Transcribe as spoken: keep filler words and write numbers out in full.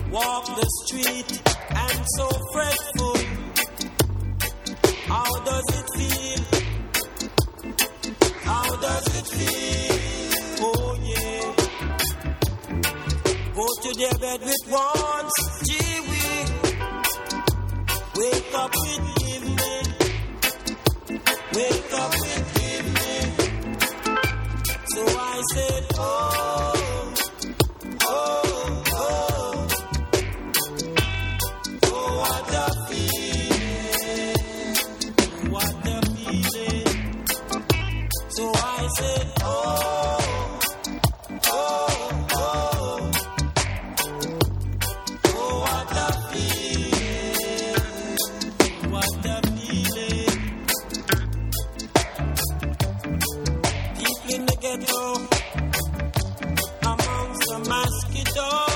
walk the street and so fretful. How does it feel? How does it feel? Oh yeah. Go to their bed with wants, gee wee. Wake up with evening. Wake up with evening. So I said, oh, oh, oh. Oh, what a feeling. What a feeling. So I said, oh, oh, oh. Oh, what a feeling. What a feeling. People in the ghetto, amongst the mosquitoes.